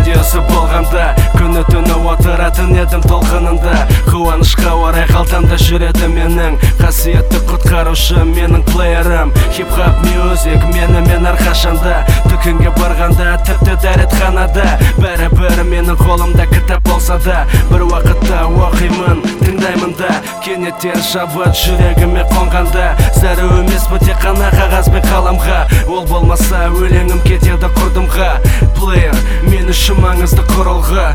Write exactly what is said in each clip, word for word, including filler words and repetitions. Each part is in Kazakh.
радиосы болғанда күні түні отыратын едім толқынында. Қуанышқа орай қалтамда жүреді менің қасиетті құтқарушы менің плеерім. Хип-хоп мюзик мені мен әрқашанда, дүкенге барғанда тіпті дәретханада, бәрі-бәрі менің қолымда кітап болса да, бір уақытта оқимын, тыңдаймын да, кенеттен шабыт жүрегіме қонғанда. Зәрі емес бі тек қана қағаз бен қаламға, ол болмаса өлеңім кетеді құрдымға. Плеер мен үшін маңызды құрылғы,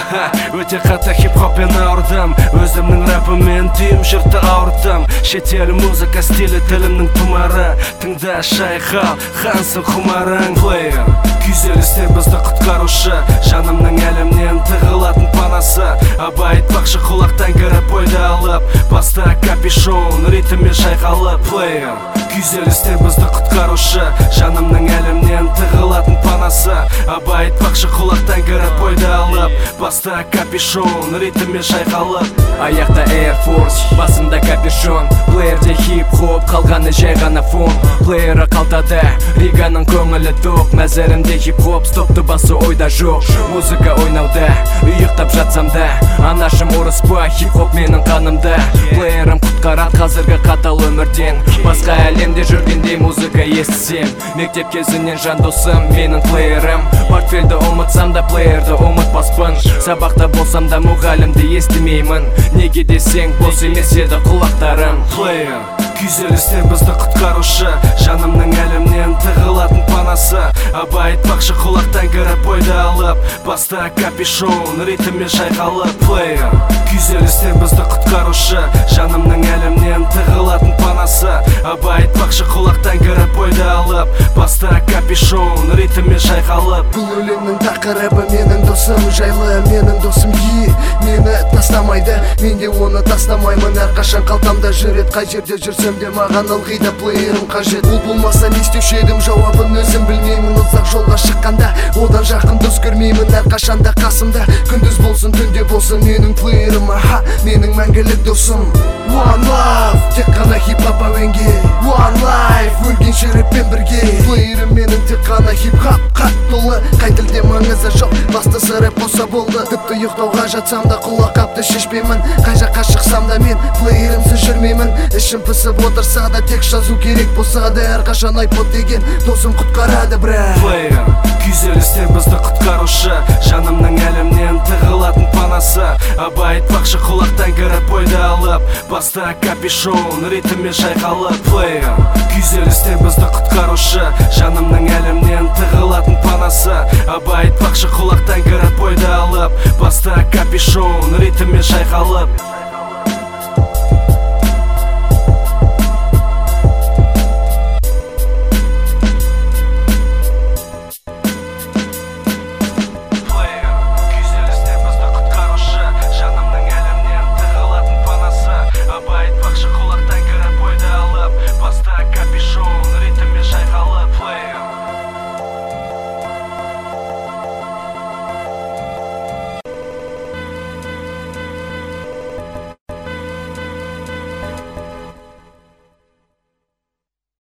өте қатты хип-хоппен ауырдым, өзімнің рэпімен түйім жұртты ауырттым. Шетел музыка стилі тілімнің тұмары, тыңда шайқал, хансың құмарың. Плеер күйзелістен бізді құтқарушы, жанымның әлемнен тығылатын панасы. Абай айтпақшы құлақтан кіріп ойды алып, баста капюшон ритммен шайқалып. Плеер күйзелістен бізді құтқарушы, жанымның әлемнен тығылатын панасы. Абай айтпақшы құлақтан кіріп ойды алып, баста капюшон ритммен шайқалып. Аяқта Air Force, басында капюшон, плеерде хип-хоп, қалғаны жай ғана фон. Плеері қалтада, Риганың көңілі тоқ, нәзірімде хип-хоп, стопты басы ойда жоқ. Музыка ойнауда, ұйықтап жатсам да, анашым ұрыспа, хип-хоп менің қанымда. Плеерім құтқарат қазіргі қатал өмірден, басқа әлемде жүргендей музыка естісем. Мектеп кезінен жан досым менің плеерім, портфельді ұмытсам да плеерді ұмытпаспын. Сабақта болсам да мұғалімді естімеймін, неге десең бос емес еді құлақтарым. Плеер күйзелістен бізді құтқарушы, жанымның әлемнен тығылатын панасы. Абай айтпақшы құлақтан кіріп ойды алып, баста капюшон ритммен шайқалып. Плеер күйзелістен бізді құтқарушы, жанымның әлемнен тығылатын панасы. Абай айтпақшы құлақтан кіріп ойды алып, баста капюшон ритммен шайқалып. Бұл өлеңнің тақырыбы менің досым жайлы, менің досым ей мені тастамайды, мен де оны тастамаймын. Әрқашан қалтамда жүрет, қай жерде жүрсем де маған ылғи да плеерім қажет. Ол болмаса не істеуші едім, жауабын өзім білмеймін. Ұзақ жолға шыққанда одан жақын дос көрмеймін. Әрқашанда қасымда, күндіз болсын түнде болсын менің плеерім, аха, менің мәңгілік досым. One love, тек қана хип-хоп әуенге, One life, өлгенше рэппен бірге. Плеерім менің тек қана хип-хоп, қат толы, қай тілде маңызы жоқ, бастысы рэп болса болды. Тіпті ұйықтауға жатсам да құлақ қапты шешпеймін, қай жаққа шықсам да мен плеерімсіз жүрмеймін. Ішім пысып отырса да тек жазу керек болса да, әрқашан айпод деген досым құтқарады брат. Плеер күйзелістен бізді құтқарушы, жанымның әлемнен тығылатын панасы. Абай айтпақшы құлақтан кіріп ойды алып, баста капюшон ритммен шайқалып. Плеер күйзелістен бізді құтқарушы, жанымның әлемнен тығылатын панасы. Абай айтпақшы құлақтан кіріп ойды алып, баста капюшон ритммен шайқалып.